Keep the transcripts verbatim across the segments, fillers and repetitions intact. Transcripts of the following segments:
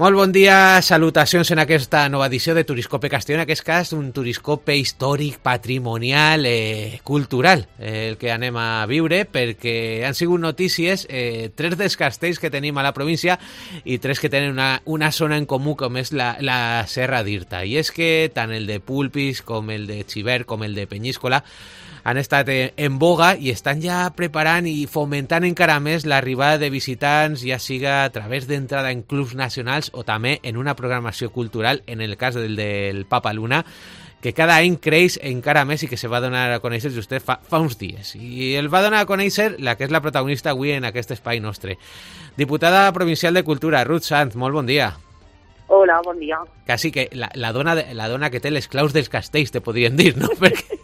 Molt bon dia, salutacions en aquesta nova edició de Turiscope Castelló, en aquest cas un turiscope històric, patrimonial, eh, cultural, eh, el que anem a viure, perquè han sigut notícies eh, tres dels castells que tenim a la província i tres que tenen una, una zona en comú com és la, la Serra d'Irta. I és que tant el de Pulpis com el de Xivert com el de Penyíscola han estat en boga i estan ja preparant i fomentant encara més l'arribada de visitants, ja siga a través d'entrada en clubs nacionals o també en una programació cultural, en el cas del del Papa Luna, que cada any creix encara més i que se va donar a conèixer just fa, fa uns dies. I el va donar a conèixer la que és la protagonista avui en aquest espai nostre. Diputada provincial de Cultura, Ruth Sanz, molt bon dia. Hola, bon dia. Quasi que la, la, dona, la dona que té les claus dels castells, te podrien dir, no? Perquè...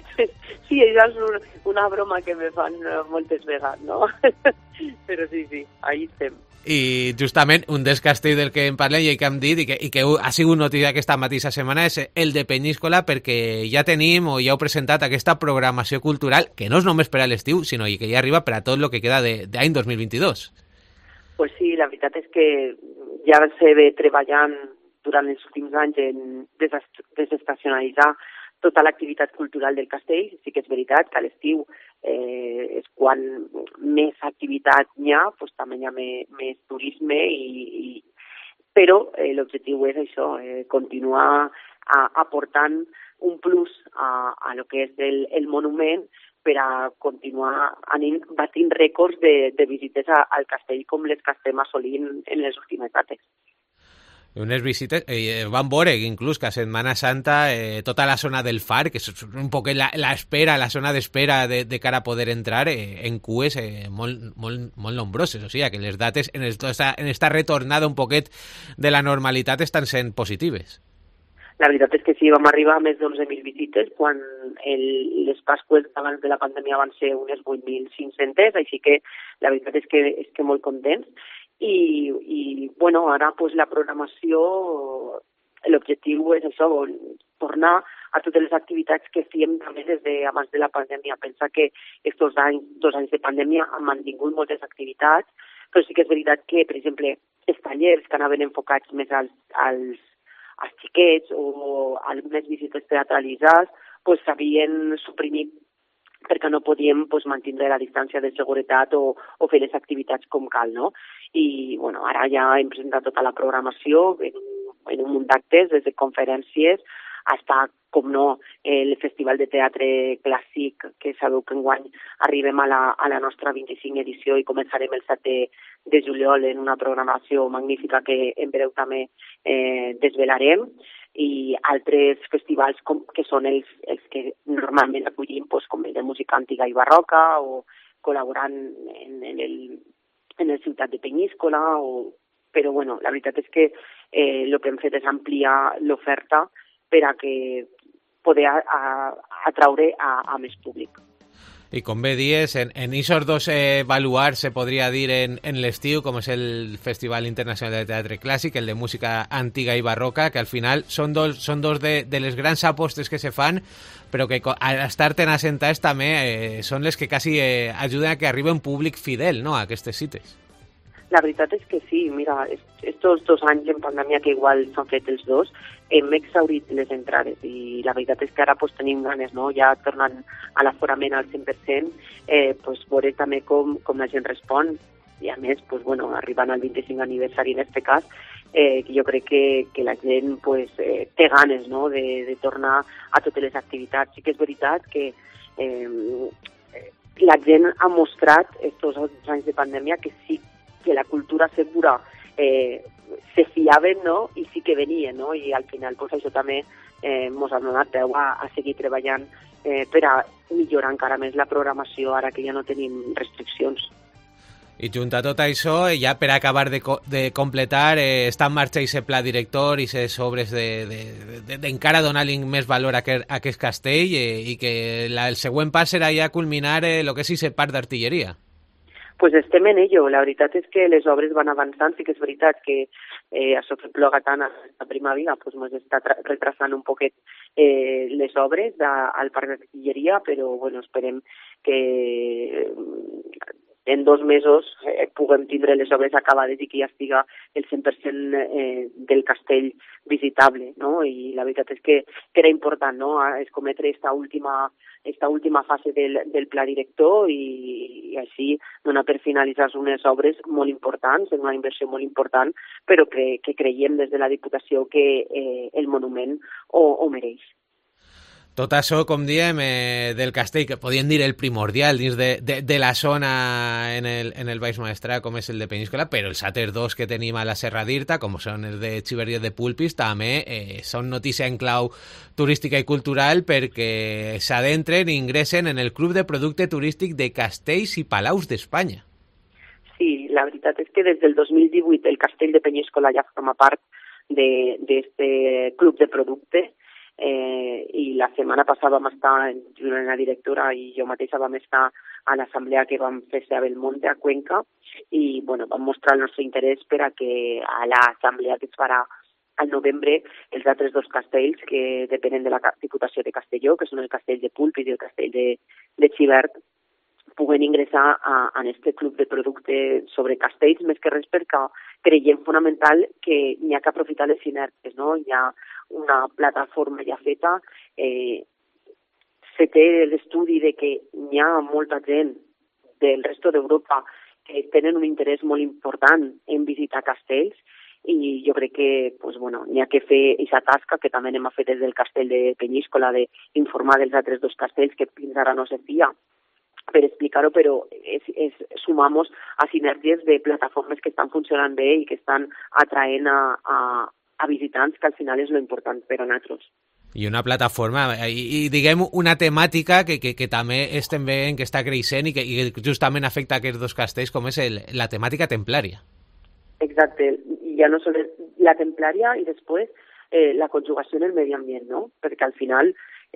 Sí, això és una broma que me fan moltes vegades, no? Però sí, sí, ahí estem. I justament un dels castells del que en parlem i que hem dit i que, i que ha sigut notícia aquesta mateixa setmana és el de Penyíscola, perquè ja tenim o ja heu presentat aquesta programació cultural que no és només per a l'estiu, sinó que ja arriba per a tot el que queda d'any dos mil vint-i-dos. Pues sí, la veritat és que ja se ve treballant durant els últims anys en desestacionalitzar tota l'activitat cultural del castell. Sí que és veritat que a l'estiu eh, és quan més activitat hi ha, doncs també hi ha més, més turisme, i, i... però eh, l'objectiu és això, eh, continuar a, aportant un plus a, a lo que és el, el monument per a continuar anint, batint rècords de, de visites a, al castell com les que estem assolint en les últimes dates. Unes visites, eh, van veure inclús que a Setmana Santa eh, tota la zona del Far, que és un poc la, la espera, la zona d'espera de, de cara a poder entrar eh, en cues eh, molt, molt, molt nombroses, o sigui que les dates en, el, en esta retornada un poquet de la normalitat estan sent positives. La veritat és que sí, vam arribar a més d'onze mil visites, quan el, les Pasques abans de la pandèmia van ser unes vuit mil cinc-centes, així que la veritat és que, és que molt contents. I, i bueno, ara pues, la programació, l'objectiu és això, tornar a totes les activitats que fèiem també des d'abans de la pandèmia. Pensa que aquests anys, dos anys de pandèmia han mantingut moltes activitats, però sí que és veritat que, per exemple, els tallers que anaven enfocats més als, als, als xiquets o algunes visites teatralitzades pues, s'havien suprimit perquè no podíem pues, mantenir la distància de seguretat o, o fer les activitats com cal, no? I bueno, ara ja hem presentat tota la programació en, en un munt d'actes, des de conferències fins, com no, el Festival de Teatre Clàssic, que sabeu que enguany arribem a la, a la nostra vint-i-cinc edició i començarem el set de, de juliol en una programació magnífica que en breu també eh, desvelarem, i altres festivals com, que són els, els que normalment acollim, doncs, com el de música antiga i barroca, o col·laborant en, en, el, en el Ciutat de Penyíscola, o... però bueno, la veritat és que eh, el que hem fet és ampliar l'oferta per a que poder a, a, atraure a, a més públic. I com bé dies, en, en aquests dos eh, baluars se podria dir en, en l'estiu, com és el Festival Internacional de Teatre Clàssic, el de música antiga i barroca, que al final són dos, són dos de, de les grans apostes que se fan, però que al estar tan assentades també eh, són les que quasi eh, ajuden a que arribi un públic fidel, no?, a aquestes cites. La veritat és que sí, mira, estos dos anys en pandèmia, que igual s'han fet els dos, hem exhaurit les entrades i la veritat és que ara pues, tenim ganes, no? Ja tornant a l'aforament al cent per cent, eh, pues, veure també com, com la gent respon, i a més, pues, bueno, arribant al vint-i-cinc aniversari en aquest cas, eh, jo crec que, que la gent pues, eh, té ganes, no? de, de tornar a totes les activitats. Sí que és veritat que eh, la gent ha mostrat estos anys de pandèmia que sí que la cultura segura eh, se fiaven, no?, i sí que venien, no?, i al final pues, això també eh, ens ha donat peu a, a seguir treballant eh, per a millorar encara més la programació ara que ja no tenim restriccions. I junt a tot això, ja per acabar de, co de completar, eh, està en marxa aquest pla director i aquestes obres d'encara de, de, de, donar-li més valor a aquest, a aquest castell eh, i que la, el següent pas serà ja culminar el eh, que és aquest parc d'artilleria. Pues estem en ello. La veritat és que les obres van avançant. Sí que és veritat que eh, això que ploga tant a la primavera pues, ens està retrasant un poquet eh, les obres de, al parc d'artilleria, però bueno, esperem que en dos mesos eh, puguem tindre les obres acabades i que ja estiga el cent per cent eh, del castell visitable, no? I la veritat és que, que era important, no?, escometre esta última, esta última fase del, del pla director i, i així donar per finalitzar unes obres molt importants, una inversió molt important, però que, que creiem des de la Diputació que eh, el monument ho, ho mereix. Tot això, com diem, eh, del castell, que podien dir el primordial dins de, de, de la zona en el, en el Baix Maestrat, com és el de Peníscola, però els altres dos que tenim a la Serra d'Irta, com són els de Xiver i de Pulpis, també eh, són notícia en clau turística i cultural perquè s'adentren i ingressen en el Club de Producte Turístic de Castells i Palaus d'Espanya. Sí, la veritat és que des del dos mil divuit el castell de Peníscola ja forma part d'aquest Club de Producte. Eh, i la setmana passada vam estar, junt la directora i jo mateixa vam estar a l'assemblea que vam fer a Belmonte, a Cuenca, i bueno, vam mostrar el nostre interès per a que a l'assemblea que es farà al novembre els altres dos castells que depenen de la Diputació de Castelló, que són el castell de Pulpis i el castell de, de Xivert, puguen ingressar a, a este club de producte sobre castells, més que res perquè creiem fonamental que n'hi ha que aprofitar les sinergies, no? Hi ha una plataforma ja feta, eh, se té l'estudi de que hi ha molta gent del resto d'Europa que tenen un interès molt important en visitar castells i jo crec que pues, bueno, n'hi ha que fer aquesta tasca que també hem fet des del castell de Peníscola d'informar dels altres dos castells que fins ara no se fia per explicar-ho, però és, és, sumamos a sinergies de plataformes que estan funcionant bé i que estan atraent a, a, a visitants, que al final és lo important per a nosaltres. I una plataforma, i, i diguem una temàtica que, que, que també estem veient que està creixent i que i justament afecta a aquests dos castells, com és el, la temàtica templària. Exacte, ja no sols la templària i després eh, la conjugació en el medi ambient, no? Perquè al final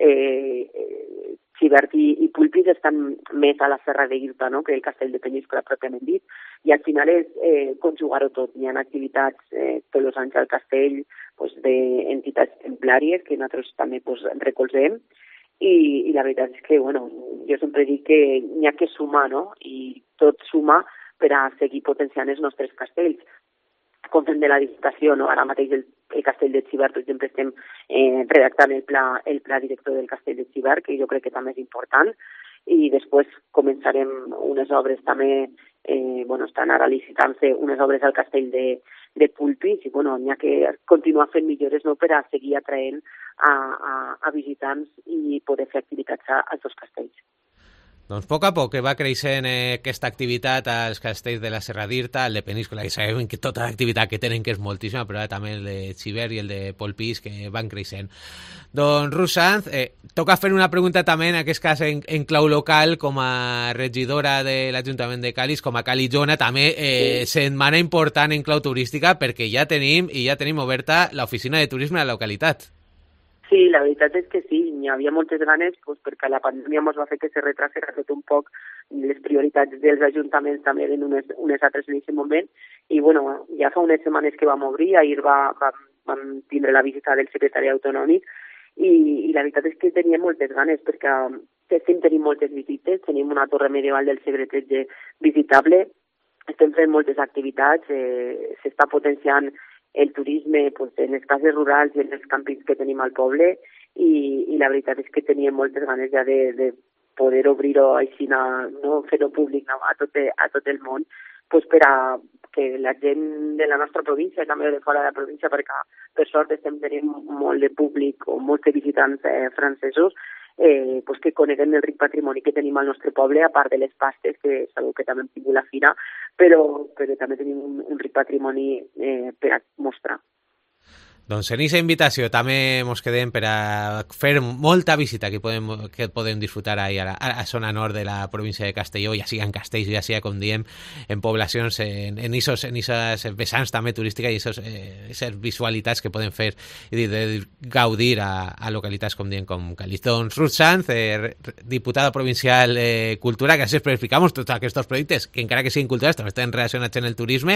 eh, eh, Xivert i, i Pulpis estan més a la Serra d'Irta, no?, que el castell de Peníscola pròpiament dit, i al final és eh, conjugar-ho tot. Hi ha activitats eh, tots els anys al castell pues, d'entitats templàries que nosaltres també pues, recolzem i, i la veritat és que, bueno, jo sempre dic que n'hi ha que sumar, no?, i tot suma per a seguir potenciant els nostres castells. Com fem de la Diputació, no? Ara mateix el, el castell de Xivert, per exemple, estem eh, redactant el pla, el pla director del castell de Xivert, que jo crec que també és important, i després començarem unes obres també, eh, bueno, estan ara licitant-se unes obres al castell de, de Pulpis, i bueno, n'hi ha que continuar fent millores, no?, per a seguir atraent a, a, a visitants i poder fer activitats a, als dos castells. Doncs a poc a poc va creixent eh, aquesta activitat als castells de la Serra d'Irta, el de Peníscola, i sabem que tota l'activitat que tenen, que és moltíssima, però també el de Xivert i el de Polpís, que van creixent. Doncs, Ruth Sanz, eh, toca fer una pregunta també, en aquest cas en, en clau local, com a regidora de l'Ajuntament de Càlig, com a calitzona, també eh, sí. setmana important en clau turística, perquè ja tenim i ja tenim oberta l'oficina de turisme a la localitat. Sí, la veritat és que sí, hi havia moltes ganes pues, perquè la pandèmia ens va fer que se retrasera tot un poc les prioritats dels ajuntaments també eren unes, unes altres en aquest moment i bueno, ja fa unes setmanes que vam obrir, ahir va, vam, vam tindre la visita del secretari autonòmic i, i la veritat és que teníem moltes ganes perquè estem tenint moltes visites, tenim una torre medieval del secretatge visitable, estem fent moltes activitats, eh, s'està potenciant el turisme pues, en les cases rurals i en els càmpings que tenim al poble i, i la veritat és que teníem moltes ganes ja de, de poder obrir-ho així, no, fer-ho públic no, a, tot, a tot el món pues, per a que la gent de la nostra província, també de fora de la província, perquè per sort estem tenint molt de públic o molts de visitants eh, francesos, eh, pues que coneguen el ric patrimoni que tenim al nostre poble, a part de les pastes, que sabeu que també hem tingut la fira, però, però també tenim un, un ric patrimoni eh, per a mostrar. Doncs en aquesta invitació també ens quedem per a fer molta visita que podem, que podem disfrutar ahí a la, a la zona nord de la província de Castelló, ja sigui en Castells, ja sigui, com diem, en poblacions, en, en esos, en esos vessants també turístiques i esos, eh, esas visualitats que poden fer i de, de gaudir a, a localitats, com diem, com Càlig. Doncs Ruth Sanz, eh, diputada provincial eh, Cultura, gràcies per explicar-nos tots aquests projectes que encara que siguin culturals també estan relacionats en el turisme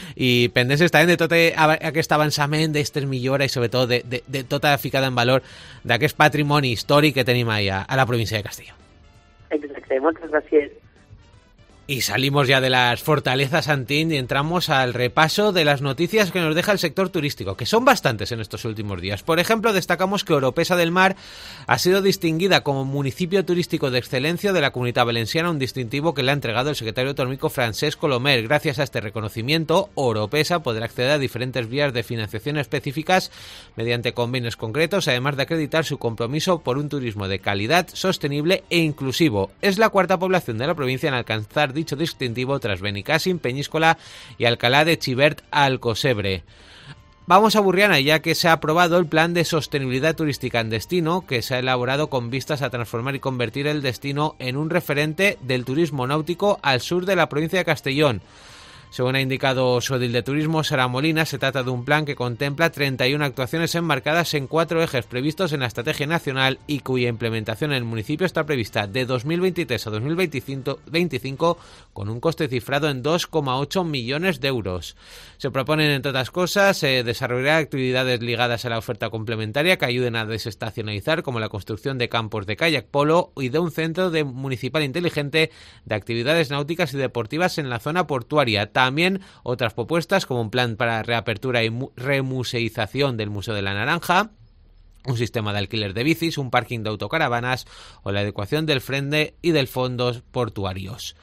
i pendents estarem de tot aquest avançament d'estes millora i sobretot de, de, de tota la ficada en valor d'aquest patrimoni històric que tenim allà a la província de Castelló. Exacte, moltes gràcies. Y salimos ya de las fortalezas Antín y entramos al repaso de las noticias que nos deja el sector turístico, que son bastantes en estos últimos días. Por ejemplo, destacamos que Oropesa del Mar ha sido distinguida como municipio turístico de excelencia de la Comunitat Valenciana, un distintivo que le ha entregado el secretario autonómico Francesc Colomer. Gracias a este reconocimiento, Oropesa podrá acceder a diferentes vías de financiación específicas mediante convenios concretos, además de acreditar su compromiso por un turismo de calidad, sostenible e inclusivo. Es la cuarta población de la provincia en alcanzar dicho distintivo tras Benicàssim, Peñíscola y Alcalá de Xivert al Cosebre. Vamos a Burriana, ya que se ha aprobado el plan de sostenibilidad turística en destino, que se ha elaborado con vistas a transformar y convertir el destino en un referente del turismo náutico al sur de la provincia de Castellón. Según ha indicado su edil de turismo, Sara Molina, se trata de un plan que contempla treinta y una actuaciones enmarcadas en cuatro ejes previstos en la Estrategia Nacional y cuya implementación en el municipio está prevista de dos mil veintitrés a dos mil veinticinco con un coste cifrado en dos coma ocho millones de euros. Se proponen, entre otras cosas, eh, desarrollar actividades ligadas a la oferta complementaria que ayuden a desestacionalizar, como la construcción de campos de kayak polo y de un centro de municipal inteligente de actividades náuticas y deportivas en la zona portuaria. También otras propuestas como un plan para reapertura y remuseización del Museo de la Naranja, un sistema de alquiler de bicis, un parking de autocaravanas o la adecuación del frente y del fondos portuarios.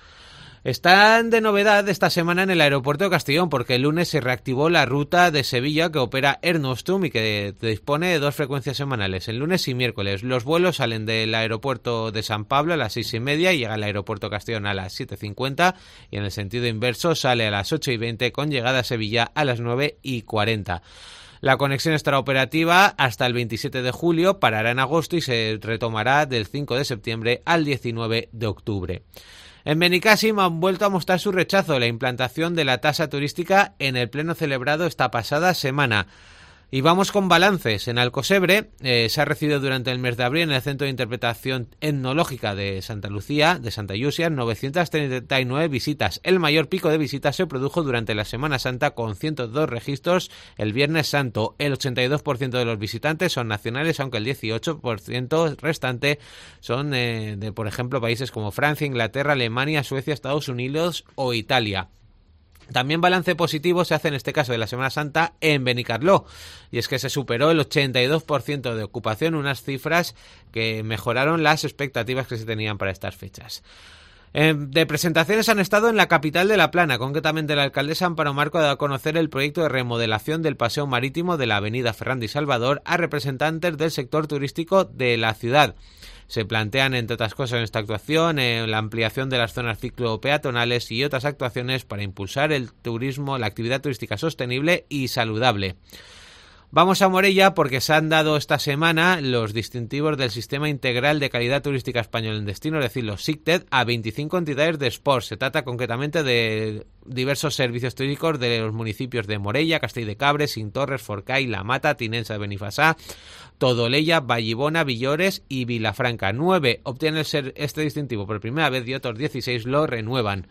Están de novedad esta semana en el aeropuerto de Castellón porque el lunes se reactivó la ruta de Sevilla que opera Air Nostrum y que dispone de dos frecuencias semanales, el lunes y miércoles. Los vuelos salen del aeropuerto de San Pablo a las seis y media y llega al aeropuerto de Castellón a las siete cincuenta, y en el sentido inverso sale a las ocho y veinte con llegada a Sevilla a las nueve y cuarenta. La conexión estará operativa hasta el veintisiete de julio, parará en agosto y se retomará del cinco de septiembre al diecinueve de octubre. En Benicàssim han vuelto a mostrar su rechazo a la implantación de la tasa turística en el pleno celebrado esta pasada semana. Y vamos con balances. En Alcosebre eh, se ha recibido durante el mes de abril en el Centro de Interpretación Etnológica de Santa Lucía, de Santa Llucia, novecientas treinta y nueve visitas. El mayor pico de visitas se produjo durante la Semana Santa con ciento dos registros el Viernes Santo. El ochenta y dos por ciento de los visitantes son nacionales, aunque el dieciocho por ciento restante son eh, de, por ejemplo, países como Francia, Inglaterra, Alemania, Suecia, Estados Unidos o Italia. También balance positivo se hace en este caso de la Semana Santa en Benicarló, y es que se superó el ochenta y dos por ciento de ocupación, unas cifras que mejoraron las expectativas que se tenían para estas fechas. Eh, de presentaciones han estado en la capital de La Plana, concretamente la alcaldesa Amparo Marco ha dado a conocer el proyecto de remodelación del paseo marítimo de la avenida Ferrán y Salvador a representantes del sector turístico de la ciudad. Se plantean, entre otras cosas, en esta actuación eh, la ampliación de las zonas ciclopeatonales y otras actuaciones para impulsar el turismo, la actividad turística sostenible y saludable. Vamos a Morella porque se han dado esta semana los distintivos del Sistema Integral de Calidad Turística Español en Destino, es decir, los S I C T E D, a veinticinco entidades de sport. Se trata concretamente de diversos servicios turísticos de los municipios de Morella, Castell de Cabres, Cintorres, Forcall, La Mata, Tinensa de Benifassà, Todolella, Vallibona, Villores y Vilafranca. Nueve obtienen este distintivo por primera vez y otros dieciséis lo renuevan.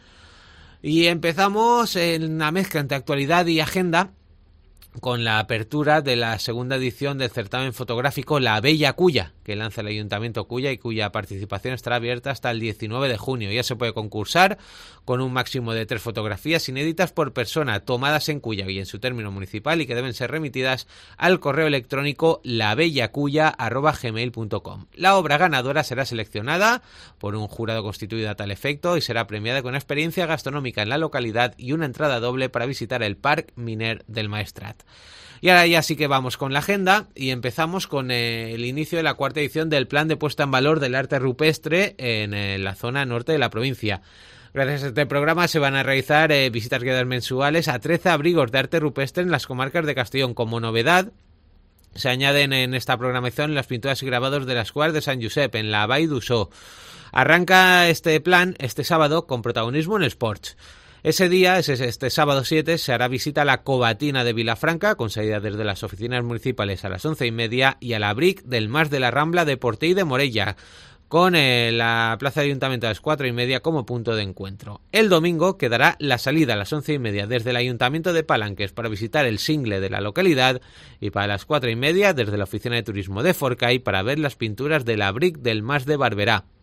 Y empezamos en una mezcla entre actualidad y agenda con la apertura de la segunda edición del certamen fotográfico La Bella Culla, que lanza el Ayuntamiento Culla y cuya participación estará abierta hasta el diecinueve de junio. Ya se puede concursar con un máximo de tres fotografías inéditas por persona tomadas en Culla y en su término municipal y que deben ser remitidas al correo electrónico labellaculla arroba gmail punto com. La obra ganadora será seleccionada por un jurado constituido a tal efecto y será premiada con una experiencia gastronómica en la localidad y una entrada doble para visitar el Parc Miner del Maestrat. Y ahora ya sí que vamos con la agenda y empezamos con eh, el inicio de la cuarta edición del Plan de Puesta en Valor del Arte Rupestre en eh, la zona norte de la provincia. Gracias a este programa se van a realizar eh, visitas guiadas mensuales a trece abrigos de arte rupestre en las comarcas de Castellón. Como novedad, se añaden en esta programación las pinturas y grabados de las Cuadras de San Josep en la Vall d'Uixó. Arranca este plan este sábado con protagonismo en Sports. Ese día, este sábado siete, se hará visita a la Covatina de Vilafranca, con salida desde las oficinas municipales a las once y media, y a la Bric del Mas de la Rambla de Portell de Morella, con eh, la Plaza de Ayuntamiento a las cuatro y media como punto de encuentro. El domingo quedará la salida a las once y media desde el Ayuntamiento de Palanques para visitar el single de la localidad y para las cuatro y media desde la Oficina de Turismo de Forcall para ver las pinturas de la Bric del Mas de Barberà.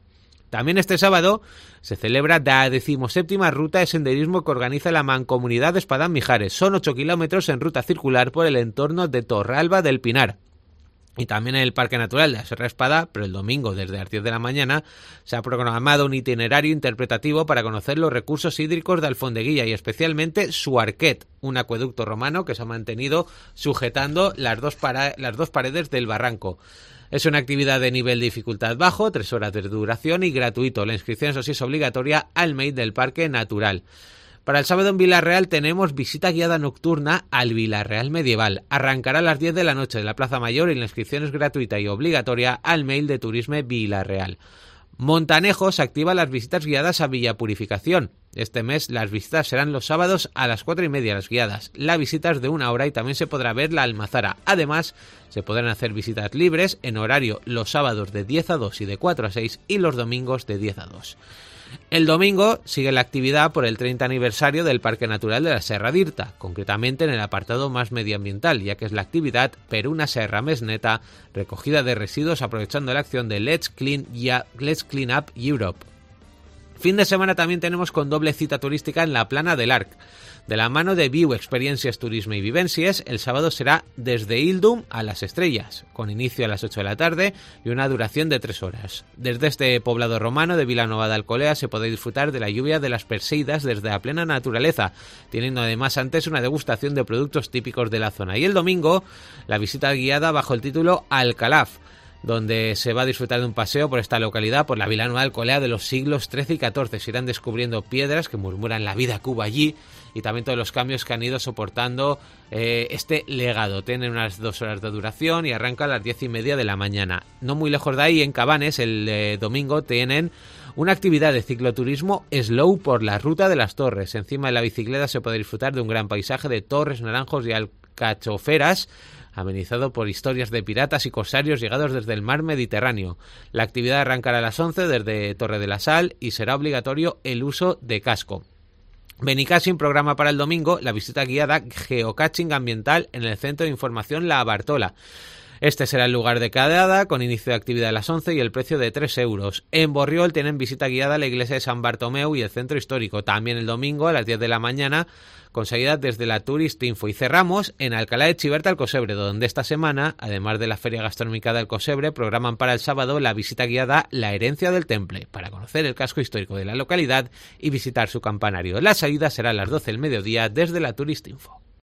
También este sábado se celebra la decimoséptima ruta de senderismo que organiza la Mancomunidad de Espadán-Mijares. Son ocho kilómetros en ruta circular por el entorno de Torralba del Pinar. Y también en el Parque Natural de la Serra Espada, pero el domingo desde las diez de la mañana se ha programado un itinerario interpretativo para conocer los recursos hídricos de Alfondeguilla y especialmente su arquet, un acueducto romano que se ha mantenido sujetando las dos, para, las dos paredes del barranco. Es una actividad de nivel de dificultad bajo, tres horas de duración y gratuito. La inscripción, eso sí, es obligatoria al M E I del Parque Natural. Para el sábado en Vilarreal tenemos visita guiada nocturna al Vilarreal Medieval. Arrancará a las diez de la noche de la Plaza Mayor y la inscripción es gratuita y obligatoria al mail de Turisme Vilarreal. Montanejos activa las visitas guiadas a Villa Purificación. Este mes las visitas serán los sábados a las cuatro y media las guiadas. La visita es de una hora y también se podrá ver la Almazara. Además, se podrán hacer visitas libres en horario los sábados de diez a dos y de cuatro a seis y los domingos de diez a dos. El domingo sigue la actividad por el treinta aniversario del Parque Natural de la Serra d'Irta, concretamente en el apartado más medioambiental, ya que es la actividad per una serra més neta, recogida de residuos aprovechando la acción de Let's Clean, ya, Let's Clean Up Europe. Fin de semana también tenemos con doble cita turística en la Plana del Arc. De la mano de Viu Experiencias Turisme y Vivencias, el sábado será desde Ildum a Las Estrellas, con inicio a las ocho de la tarde y una duración de tres horas. Desde este poblado romano de Vilanova de Alcolea se puede disfrutar de la lluvia de las Perseidas desde la plena naturaleza, teniendo además antes una degustación de productos típicos de la zona. Y el domingo, la visita guiada bajo el título Alcalaf, donde se va a disfrutar de un paseo por esta localidad, por la Vilanova de Alcolea de los siglos trece y catorce. Se irán descubriendo piedras que murmuran la vida que hubo allí y también todos los cambios que han ido soportando eh, este legado. Tienen unas dos horas de duración y arranca a las diez y media de la mañana. No muy lejos de ahí, en Cabanes, el eh, domingo tienen una actividad de cicloturismo slow por la Ruta de las Torres. Encima de la bicicleta se puede disfrutar de un gran paisaje de torres, naranjos y alcachoferas, amenizado por historias de piratas y corsarios llegados desde el mar Mediterráneo. La actividad arrancará a las once desde Torre de la Sal y será obligatorio el uso de casco. Benicàssim programa para el domingo la visita guiada geocaching ambiental en el Centro de Información La Bartola. Este será el lugar de quedada, con inicio de actividad a las once y el precio de tres euros. En Borriol tienen visita guiada a la iglesia de San Bartomeu y el centro histórico. También el domingo a las diez de la mañana, con salida desde la Tourist Info. Y cerramos en Alcalá de Chiverta al Cosebre, donde esta semana, además de la Feria Gastronómica del Cosebre, programan para el sábado la visita guiada La Herencia del Temple, para conocer el casco histórico de la localidad y visitar su campanario. La salida será a las doce del mediodía desde la Tourist Info.